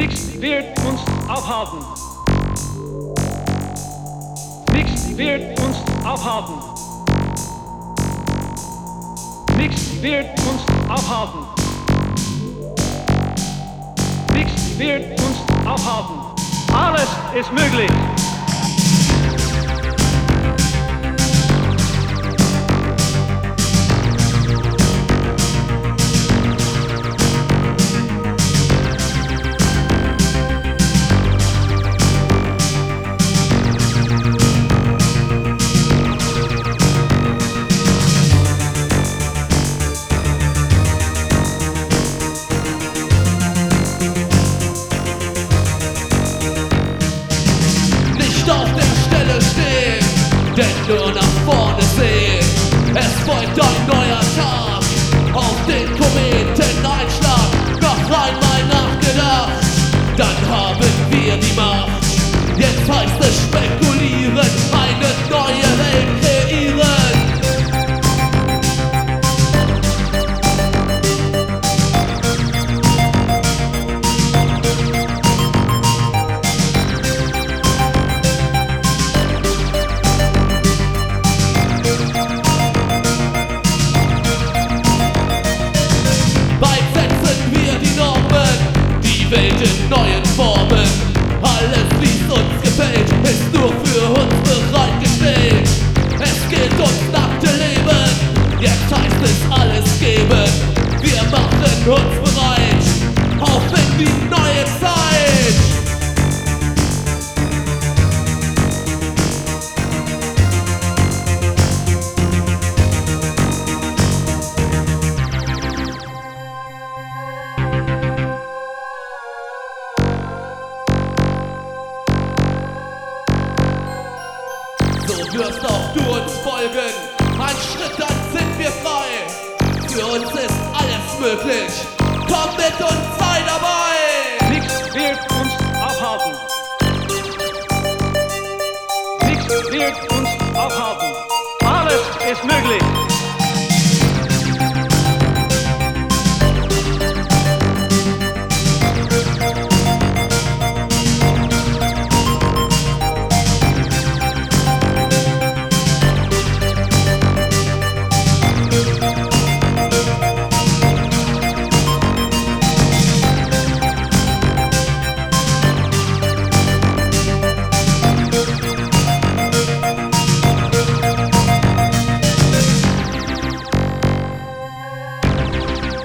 Nichts wird uns aufhalten. Nichts wird uns aufhalten. Nichts wird uns aufhalten. Nichts wird uns aufhalten. Alles ist möglich. Auf der Stelle stehen, denn nur nach vorne sehen. Es folgt ein neuer Tag, auf den Kometeneinschlag. Noch einmal nachgedacht, dann haben wir die Macht. Jetzt heißt es spekulieren, eine neue Welt kreieren. Welt in neuen Formen. Alles, wie's uns gefällt, ist nur für uns bereitgestellt. Es gilt uns nackte Leben, jetzt heißt es alles geben. Wir machen uns bereit, auf in die neue Zeit. So wirst auch du uns folgen, ein Schritt, dann sind wir frei. Für uns ist alles möglich, komm mit uns, sei dabei. Nichts wird uns aufhalten. Nichts wird uns aufhalten. Alles ist möglich.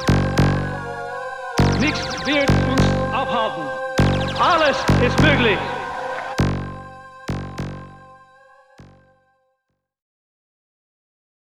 Nichts wird uns aufhalten. Alles ist möglich.